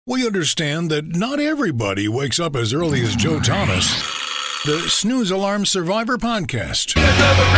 We understand that not everybody wakes up as early as Joe Thomas. The Snooze Alarm Survivor Podcast. There's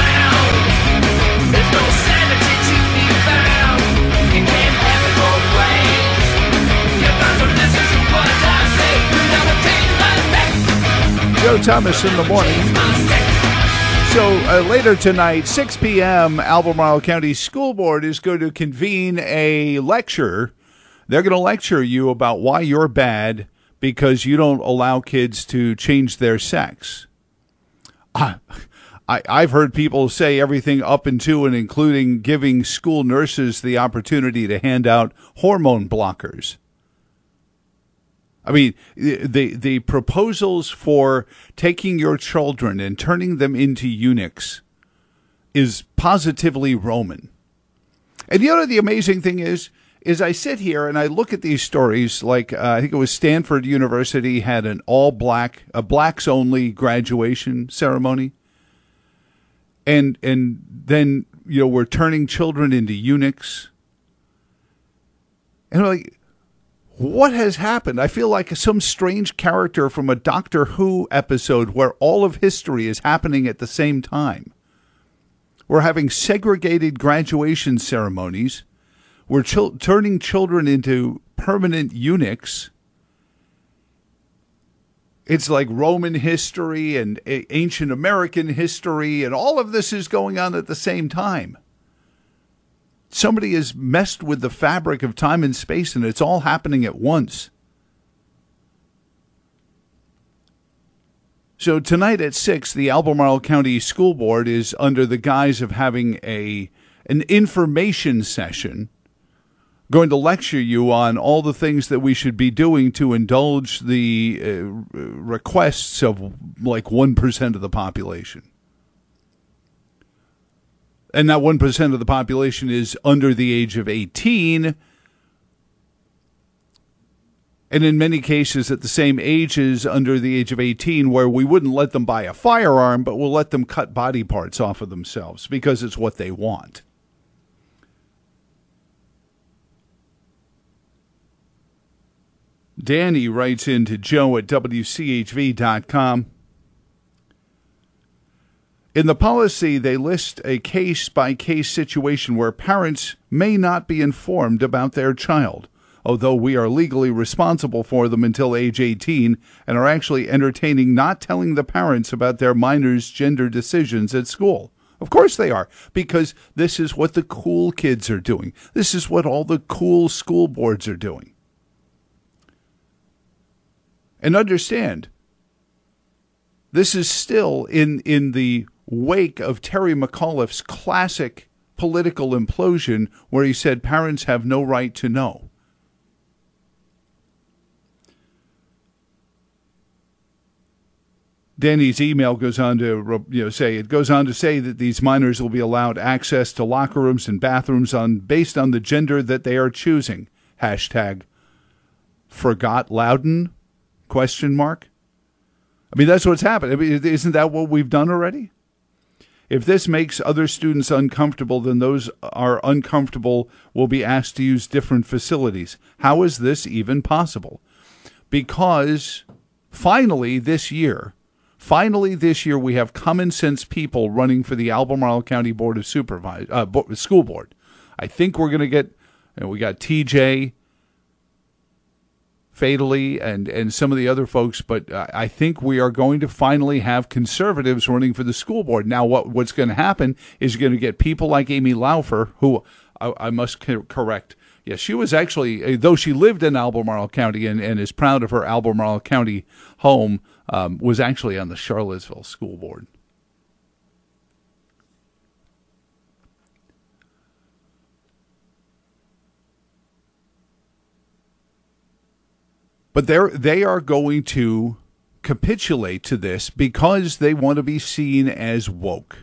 no sanity to be found. You can't have it both ways. You got to listen to what I say. You never take my back. Joe Thomas in the morning. So later tonight, 6 p.m., Albemarle County School Board is going to convene a lecture. They're going to lecture you about why you're bad because you don't allow kids to change their sex. I've heard people say everything up into and including giving school nurses the opportunity to hand out hormone blockers. I mean, the proposals for taking your children and turning them into eunuchs is positively Roman. And you know the amazing thing is I sit here and I look at these stories like I think it was Stanford University had an blacks-only graduation ceremony. And then, you know, we're turning children into eunuchs. And I'm like, what has happened? I feel like some strange character from a Doctor Who episode where all of history is happening at the same time. We're having segregated graduation ceremonies. We're turning children into permanent eunuchs. It's like Roman history and ancient American history, and all of this is going on at the same time. Somebody has messed with the fabric of time and space, and it's all happening at once. So tonight at 6, the Albemarle County School Board is under the guise of having an information session, going to lecture you on all the things that we should be doing to indulge the requests of like 1% of the population. And that 1% of the population is under the age of 18. And in many cases at the same age as under the age of 18, where we wouldn't let them buy a firearm, but we'll let them cut body parts off of themselves because it's what they want. Danny writes into Joe at WCHV.com. In the policy, they list a case-by-case situation where parents may not be informed about their child, although we are legally responsible for them until age 18 and are actually entertaining not telling the parents about their minor's gender decisions at school. Of course they are, because this is what the cool kids are doing. This is what all the cool school boards are doing. And understand, this is still in the wake of Terry McAuliffe's classic political implosion where he said parents have no right to know. Danny's email goes on to say that these minors will be allowed access to locker rooms and bathrooms based on the gender that they are choosing. Hashtag forgot Loudon? ? I mean, that's what's happened. I mean, isn't that what we've done already? If this makes other students uncomfortable, then those are uncomfortable will be asked to use different facilities. How is this even possible? Because finally this year, we have common sense people running for the Albemarle County Board of School Board. I think we're going to get, we got TJ fatally and some of the other folks, but I think we are going to finally have conservatives running for the school board. Now, what's going to happen is you're going to get people like Amy Laufer, who I must correct. Yes, she was actually, though she lived in Albemarle County and is proud of her Albemarle County home, was actually on the Charlottesville school board. But they are going to capitulate to this because they want to be seen as woke.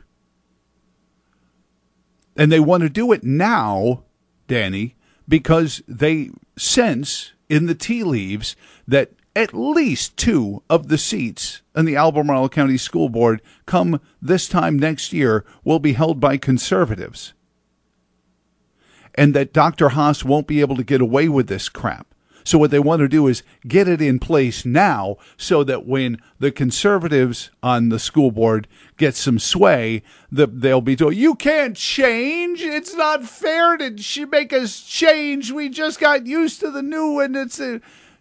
And they want to do it now, Danny, because they sense in the tea leaves that at least 2 of the seats in the Albemarle County School Board come this time next year will be held by conservatives. And that Dr. Haas won't be able to get away with this crap. So what they want to do is get it in place now so that when the conservatives on the school board get some sway, they'll be told, you can't change. It's not fair to make us change. We just got used to the new, and it's a...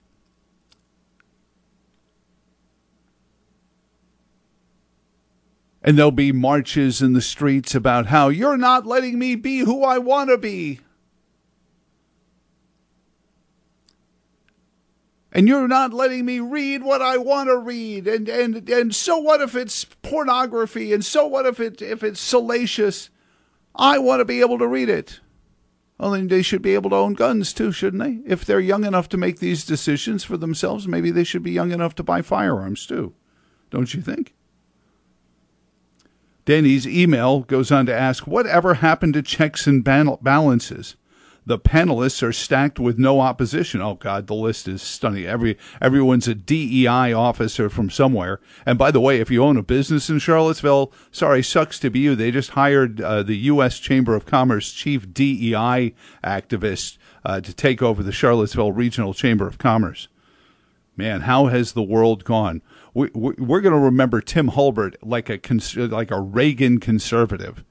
And there'll be marches in the streets about how you're not letting me be who I want to be. And you're not letting me read what I want to read. And so what if it's pornography? And so what if it's salacious? I want to be able to read it. Well, then they should be able to own guns too, shouldn't they? If they're young enough to make these decisions for themselves, maybe they should be young enough to buy firearms too. Don't you think? Danny's email goes on to ask, whatever happened to checks and balances? The panelists are stacked with no opposition. Oh, God, the list is stunning. Everyone's a DEI officer from somewhere. And by the way, if you own a business in Charlottesville, sorry, sucks to be you. They just hired the U.S. Chamber of Commerce chief DEI activist to take over the Charlottesville Regional Chamber of Commerce. Man, how has the world gone? We're going to remember Tim Hulbert like a Reagan conservative.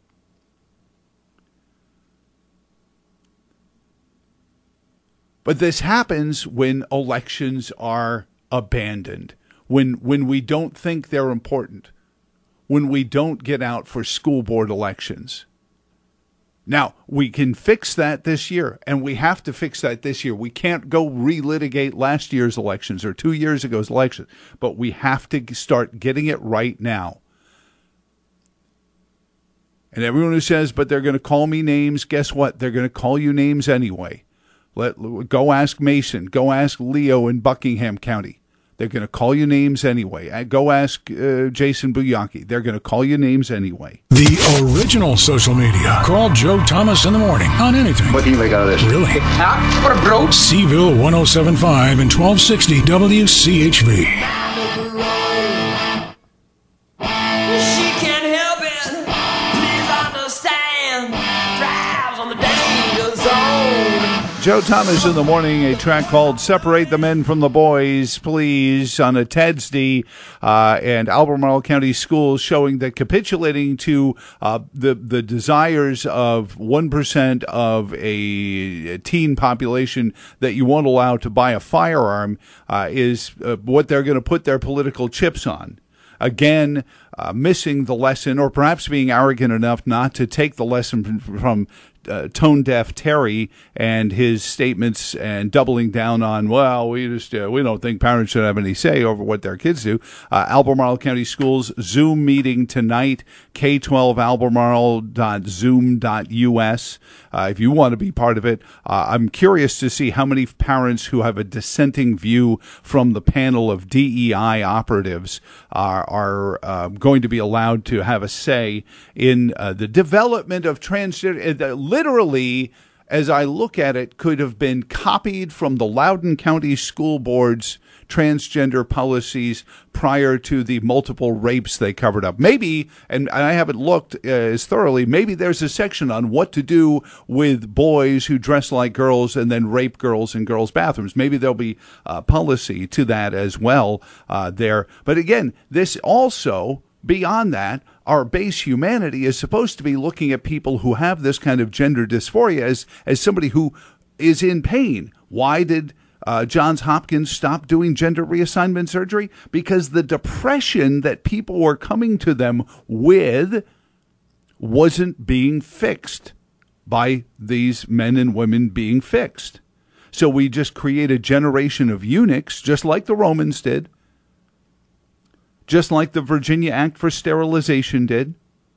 But this happens when elections are abandoned, when we don't think they're important, when we don't get out for school board elections. Now, we can fix that this year, and we have to fix that this year. We can't go relitigate last year's elections or 2 years ago's elections, but we have to start getting it right now. And everyone who says, but they're going to call me names, guess what? They're going to call you names anyway. Go ask Mason. Go ask Leo in Buckingham County. They're going to call you names anyway. Go ask Jason Buyaki. They're going to call you names anyway. The original social media. Call Joe Thomas in the morning on anything. What do you make out of this? Really? Huh? What a broach. Seville 107.5 and 1260 WCHV. She can't help it. Please understand. Drives on the danger zone. Joe Thomas in the morning, a track called Separate the Men from the Boys, Please, on a TEDSD and Albemarle County Schools, showing that capitulating to the desires of 1% of a teen population that you won't allow to buy a firearm is what they're going to put their political chips on. Again, missing the lesson, or perhaps being arrogant enough not to take the lesson from tone-deaf Terry and his statements, and doubling down on, well, we don't think parents should have any say over what their kids do. Albemarle County Schools Zoom meeting tonight, k12albemarle.zoom.us. If you want to be part of it, I'm curious to see how many parents who have a dissenting view from the panel of DEI operatives are going to be allowed to have a say in the development of transgender. Literally, as I look at it, could have been copied from the Loudoun County School Board's transgender policies prior to the multiple rapes they covered up. Maybe, and I haven't looked as thoroughly, maybe there's a section on what to do with boys who dress like girls and then rape girls in girls' bathrooms. Maybe there'll be policy to that as well there. But again, this also, beyond that, our base humanity is supposed to be looking at people who have this kind of gender dysphoria as somebody who is in pain. Why did Johns Hopkins stop doing gender reassignment surgery? Because the depression that people were coming to them with wasn't being fixed by these men and women being fixed. So we just create a generation of eunuchs, just like the Romans did, just like the Virginia Act for Sterilization did,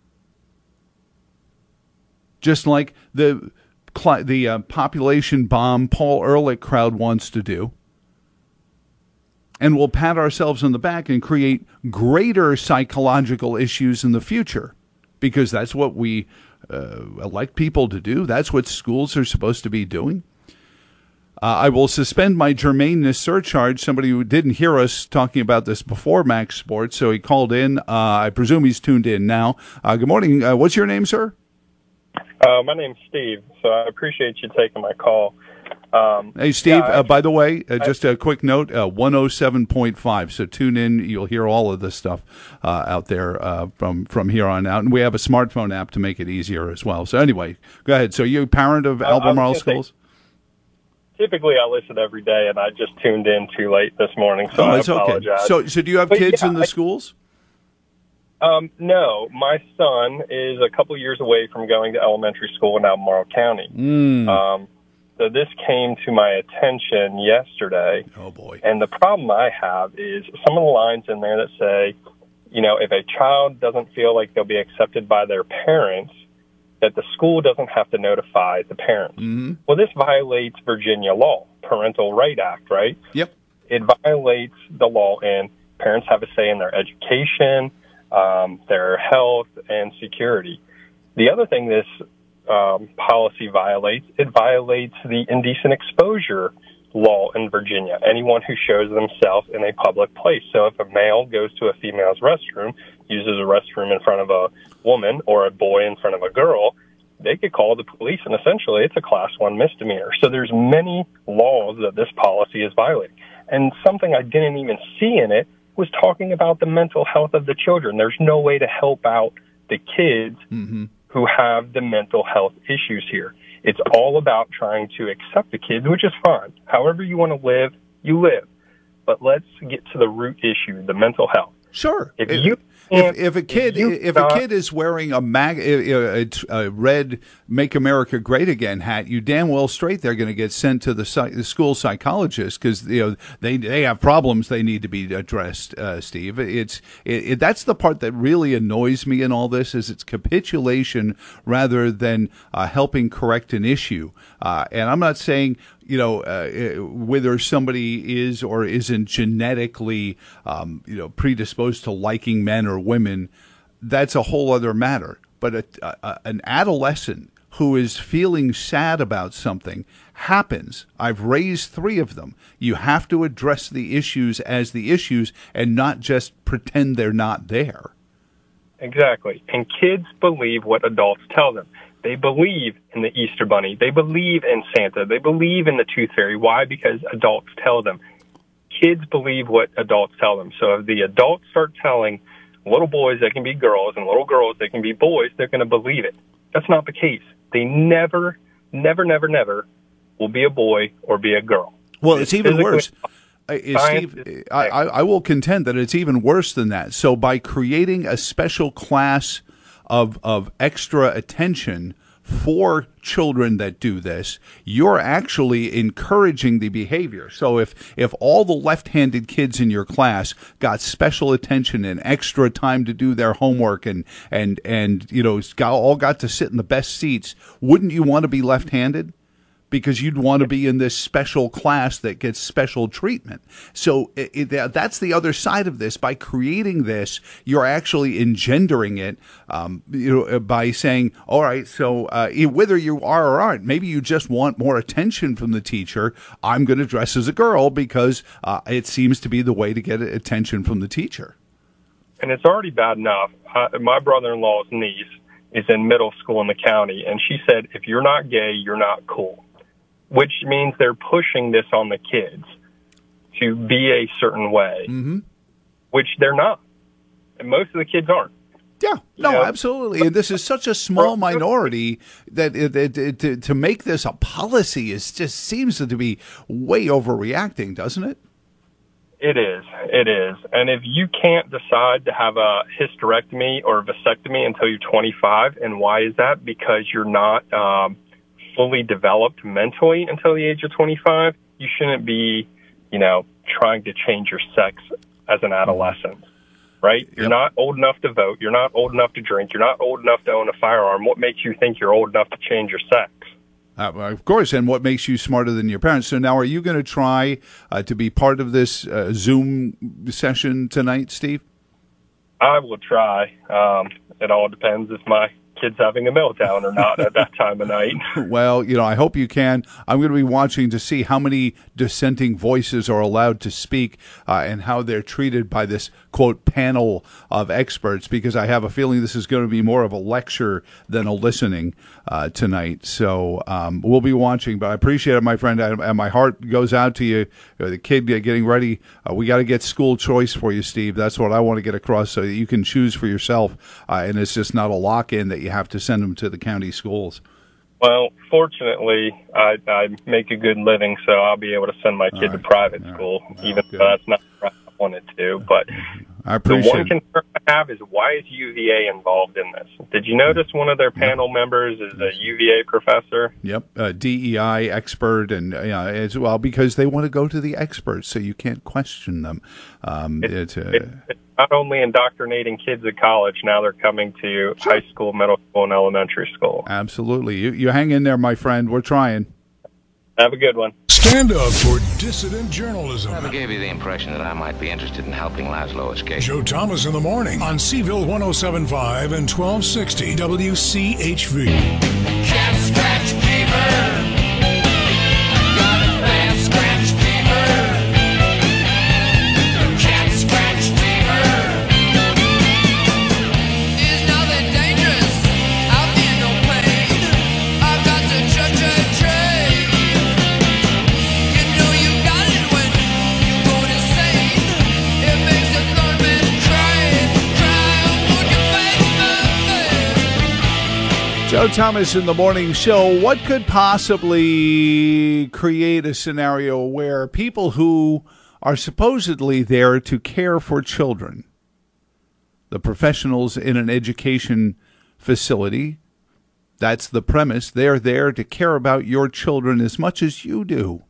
just like the population bomb Paul Ehrlich crowd wants to do. And we'll pat ourselves on the back and create greater psychological issues in the future, because that's what we elect people to do. That's what schools are supposed to be doing. I will suspend my germaneness surcharge. Somebody who didn't hear us talking about this before Max Sports, so he called in. I presume he's tuned in now. Good morning. What's your name, sir? My name's Steve, so I appreciate you taking my call. Hey, Steve, Yeah, by the way, just a quick note, 107.5. So tune in. You'll hear all of this stuff out there from here on out. And we have a smartphone app to make it easier as well. So anyway, go ahead. So you a parent of Albemarle Schools? typically I listen every day, and I just tuned in too late this morning, so I apologize. Okay. So do you have kids in the schools? No, my son is a couple years away from going to elementary school in Albemarle County. So this came to my attention yesterday. Oh, boy. And the problem I have is some of the lines in there that say, you know, if a child doesn't feel like they'll be accepted by their parents, that the school doesn't have to notify the parents. Mm-hmm. Well, this violates Virginia law, Parental Right Act, right? Yep. It violates the law, and parents have a say in their education, their health, and security. The other thing this policy violates, it violates the indecent exposure law in Virginia. Anyone who shows themselves in a public place. So if a male goes to a female's restroom, uses a restroom in front of a woman or a boy in front of a girl, they could call the police, and essentially it's a Class 1 misdemeanor. So there's many laws that this policy is violating. And something I didn't even see in it was talking about the mental health of the children. There's no way to help out the kids who have the mental health issues here. It's all about trying to accept the kids, which is fine. However you want to live, you live. But let's get to the root issue, the mental health. Sure. If a kid is wearing a red "Make America Great Again" hat, you damn well straight they're going to get sent to the school psychologist because they have problems they need to be addressed. Steve, that's the part that really annoys me in all this is it's capitulation rather than helping correct an issue. And I'm not saying whether somebody is or isn't genetically, predisposed to liking men or women, that's a whole other matter. But an adolescent who is feeling sad about something happens. I've raised 3 of them. You have to address the issues as the issues and not just pretend they're not there. Exactly. And kids believe what adults tell them. They believe in the Easter Bunny. They believe in Santa. They believe in the Tooth Fairy. Why? Because adults tell them. Kids believe what adults tell them. So if the adults start telling little boys they can be girls and little girls they can be boys, they're going to believe it. That's not the case. They never, never, never, never will be a boy or be a girl. Well, it's even worse. Steve, I will contend that it's even worse than that. So by creating a special class of extra attention for children that do this, you're actually encouraging the behavior. So if all the left-handed kids in your class got special attention and extra time to do their homework and all got to sit in the best seats, wouldn't you want to be left-handed? Because you'd want to be in this special class that gets special treatment. So that's the other side of this. By creating this, you're actually engendering it by saying, all right, so whether you are or aren't, maybe you just want more attention from the teacher. I'm going to dress as a girl because it seems to be the way to get attention from the teacher. And it's already bad enough. My brother-in-law's niece is in middle school in the county, and she said, if you're not gay, you're not cool. Which means they're pushing this on the kids to be a certain way, which they're not. And most of the kids aren't. Yeah, no, absolutely. And this is such a small minority that to make this a policy just seems to be way overreacting, doesn't it? It is. It is. And if you can't decide to have a hysterectomy or a vasectomy until you're 25, and why is that? Because you're not fully developed mentally until the age of 25, you shouldn't be, trying to change your sex as an adolescent, right? Yep. You're not old enough to vote. You're not old enough to drink. You're not old enough to own a firearm. What makes you think you're old enough to change your sex? Of course, and what makes you smarter than your parents. So now are you going to try to be part of this Zoom session tonight, Steve? I will try. It all depends if my kids having a meltdown or not at that time of night. Well, I hope you can. I'm going to be watching to see how many dissenting voices are allowed to speak and how they're treated by this, quote, panel of experts, because I have a feeling this is going to be more of a lecture than a listening tonight. So we'll be watching, but I appreciate it, my friend, and my heart goes out to you. The kid getting ready. We got to get school choice for you, Steve. That's what I want to get across so that you can choose for yourself, and it's just not a lock-in that you have to send them to the county schools. Well, fortunately, I make a good living, so I'll be able to send my kid to private school, even though that's not what I wanted to. But I appreciate the one concern I have is, why is UVA involved in this? Did you notice one of their panel members is a UVA professor? Yep, DEI expert, and as well, because they want to go to the experts, so you can't question them. It's not only indoctrinating kids at college, now they're coming to high school, middle school, and elementary school. Absolutely. You hang in there, my friend. We're trying. Have a good one. Stand up for dissident journalism. Never gave you the impression that I might be interested in helping Laszlo escape. Joe Thomas in the morning on Seville 107.5 and 1260 WCHV. Can't scratch fever. Got a bad scratch fever. Can't scratch fever. There's nothing dangerous. I feel no pain. I've got to judge a trade. You know you got it when you go insane. It makes a grown man cry. Won't you face my face? Joe Thomas in the morning show. What could possibly create a scenario where people who are supposedly there to care for children, the professionals in an education facility, that's the premise, they're there to care about your children as much as you do.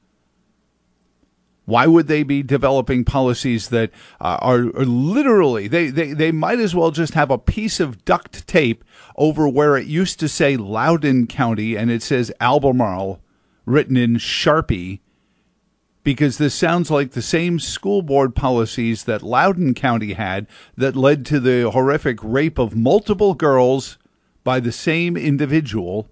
Why would they be developing policies that are literally, they might as well just have a piece of duct tape over where it used to say Loudoun County and it says Albemarle written in Sharpie, because this sounds like the same school board policies that Loudoun County had that led to the horrific rape of multiple girls by the same individual.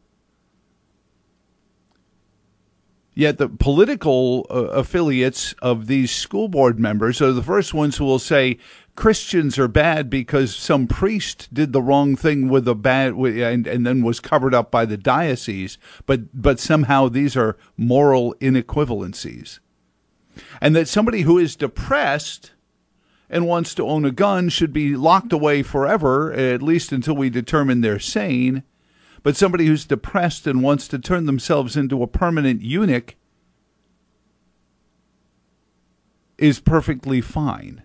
Yet the political affiliates of these school board members are the first ones who will say Christians are bad because some priest did the wrong thing with a bad and then was covered up by the diocese. But somehow these are moral inequivalencies. And that somebody who is depressed and wants to own a gun should be locked away forever, at least until we determine they're sane. But somebody who's depressed and wants to turn themselves into a permanent eunuch is perfectly fine.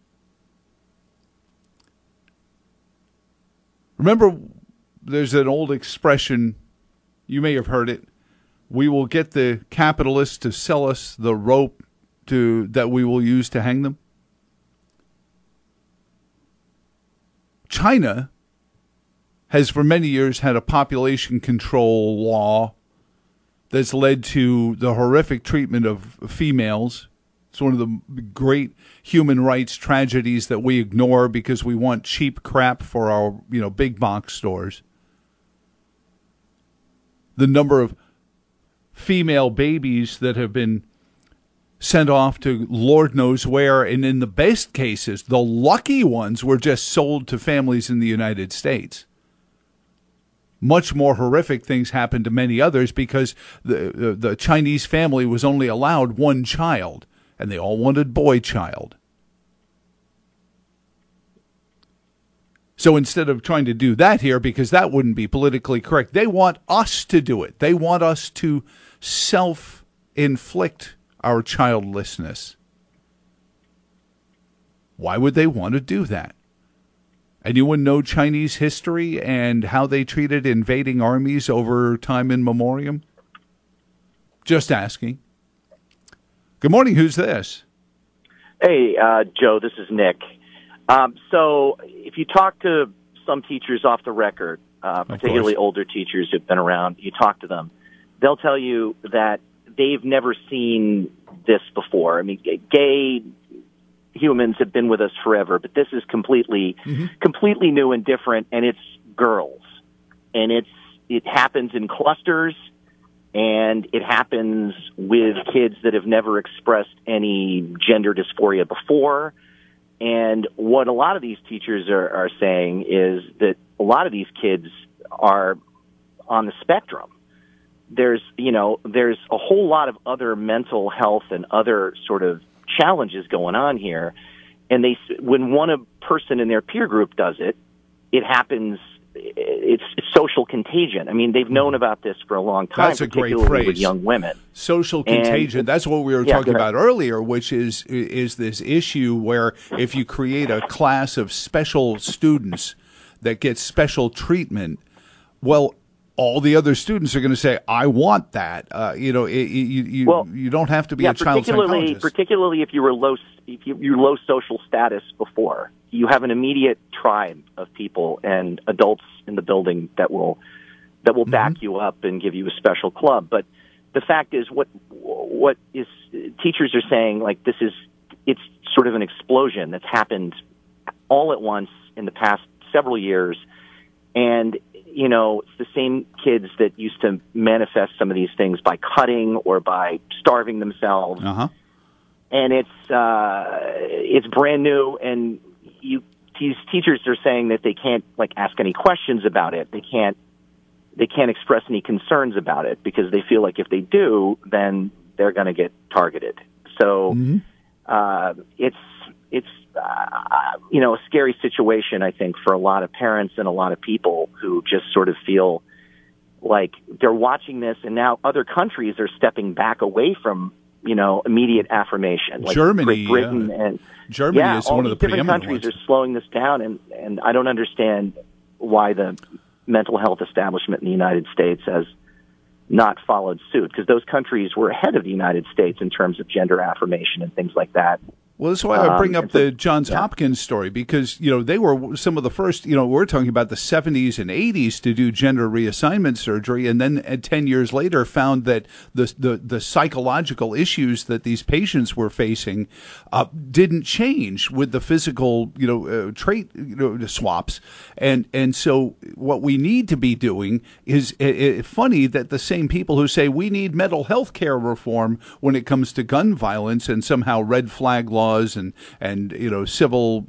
Remember, there's an old expression, you may have heard it, we will get the capitalists to sell us the rope that we will use to hang them. China has for many years had a population control law that's led to the horrific treatment of females. It's one of the great human rights tragedies that we ignore because we want cheap crap for our, big box stores. The number of female babies that have been sent off to Lord knows where, and in the best cases, the lucky ones were just sold to families in the United States. Much more horrific things happened to many others because the Chinese family was only allowed one child, and they all wanted boy child. So instead of trying to do that here, because that wouldn't be politically correct, they want us to do it. They want us to self-inflict our childlessness. Why would they want to do that? Anyone know Chinese history and how they treated invading armies over time in memoriam? Just asking. Good morning. Who's this? Hey, Joe, this is Nick. So if you talk to some teachers off the record, particularly older teachers who've been around, you talk to them, they'll tell you that they've never seen this before. I mean, gay humans have been with us forever, but this is completely new and different, and it's girls. and it happens in clusters, and it happens with kids that have never expressed any gender dysphoria before. And what a lot of these teachers are saying is that a lot of these kids are on the spectrum. There's a whole lot of other mental health and other sort of challenges going on here. And when one person in their peer group does it, it happens. It's social contagion. I mean, they've known about this for a long time. That's a great particularly phrase. with young women. Social contagion. That's what we were talking go ahead. about earlier, which is this issue where if you create a class of special students that get special treatment, well, all the other students are going to say, "I want that." You don't have to be a child psychologist. Particularly if you were you're low social status before, you have an immediate tribe of people and adults in the building that will back you up and give you a special club. But the fact is, what is teachers are saying, like, it's sort of an explosion that's happened all at once in the past several years, and it's the same kids that used to manifest some of these things by cutting or by starving themselves. Uh-huh. And it's brand new, and these teachers are saying that they can't ask any questions about it. They can't express any concerns about it because they feel like if they do, then they're going to get targeted. So it's a scary situation, I think, for a lot of parents and a lot of people who just sort of feel like they're watching this, and now other countries are stepping back away from immediate affirmation. Like Germany, Great Britain and Germany is all one of the these different preeminent countries ones. are slowing this down, and I don't understand why the mental health establishment in the United States has not followed suit, because those countries were ahead of the United States in terms of gender affirmation and things like that. Well, that's why I bring up the Johns Hopkins story, because, they were some of the first, we're talking about the 70s and 80s to do gender reassignment surgery, and then 10 years later found that the psychological issues that these patients were facing didn't change with the physical, trait swaps. And so what we need to be doing is funny that the same people who say we need mental health care reform when it comes to gun violence and somehow red flag laws and civil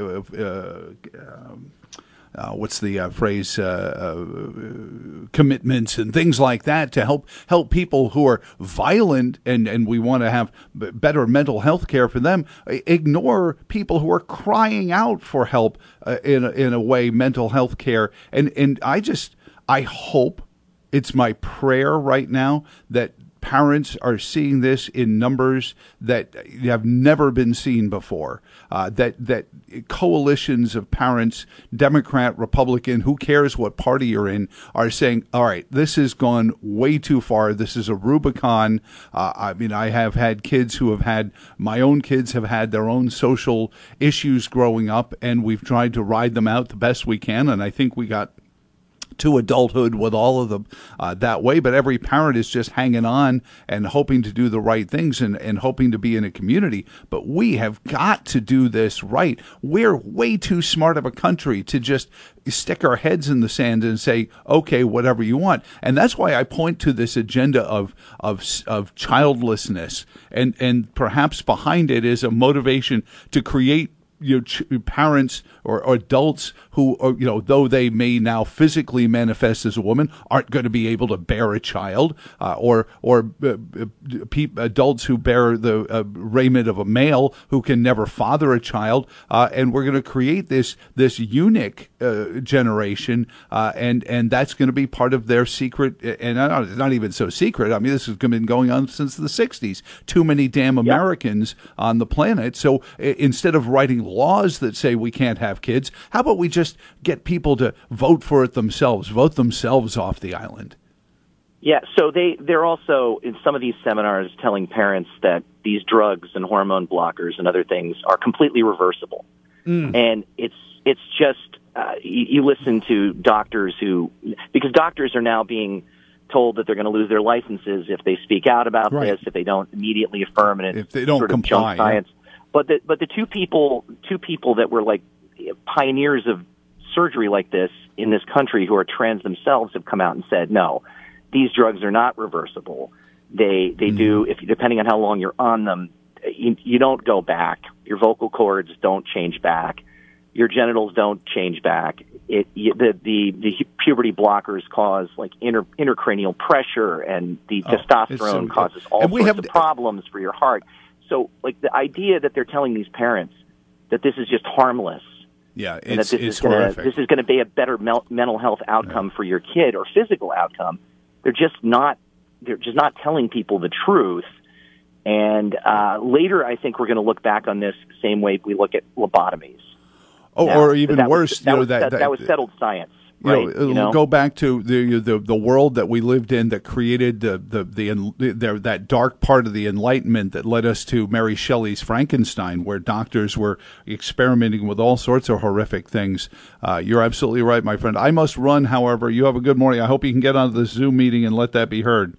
what's the phrase commitments and things like that to help people who are violent and we want to have better mental health care for them, ignore people who are crying out for help in a way, mental health care. And I hope, it's my prayer right now that parents are seeing this in numbers that have never been seen before, that coalitions of parents, Democrat, Republican, who cares what party you're in, are saying, all right, this has gone way too far. This is a Rubicon. I have had kids my own kids have had their own social issues growing up, and we've tried to ride them out the best we can, and I think we got to adulthood with all of them that way, but every parent is just hanging on and hoping to do the right things and hoping to be in a community. But we have got to do this right. We're way too smart of a country to just stick our heads in the sand and say, okay, whatever you want. And that's why I point to this agenda of childlessness, and perhaps behind it is a motivation to create parents or adults who, though they may now physically manifest as a woman, aren't going to be able to bear a child, or adults who bear the raiment of a male who can never father a child, and we're going to create this eunuch generation, and that's going to be part of their secret, and it's not even so secret. I mean, this has been going on since the 60s. Too many damn Americans on the planet. So instead of writing laws that say we can't have kids, how about we just get people to vote for it themselves, vote themselves off the island? Yeah, so they're also, in some of these seminars, telling parents that these drugs and hormone blockers and other things are completely reversible. And it's just, you listen to doctors because doctors are now being told that they're going to lose their licenses if they speak out about this, if they don't immediately affirm it, if they don't sort of comply, junk science. But the two people that were like pioneers of surgery like this in this country who are trans themselves have come out and said, no, these drugs are not reversible. They do, if depending on how long you're on them, you don't go back. Your vocal cords don't change back. Your genitals don't change back. The puberty blockers cause like intracranial pressure, and the testosterone causes all sorts of problems for your heart. So, like, the idea that they're telling these parents that this is just harmless, and that this is going to be a better mental health outcome for your kid or physical outcome, they're just not telling people the truth. And later, I think we're going to look back on this the same way we look at lobotomies. Or even worse, that was settled science. Right? Go back to the world that we lived in that created that dark part of the Enlightenment that led us to Mary Shelley's Frankenstein, where doctors were experimenting with all sorts of horrific things. You're absolutely right, my friend. I must run, however. You have a good morning. I hope you can get onto the Zoom meeting and let that be heard.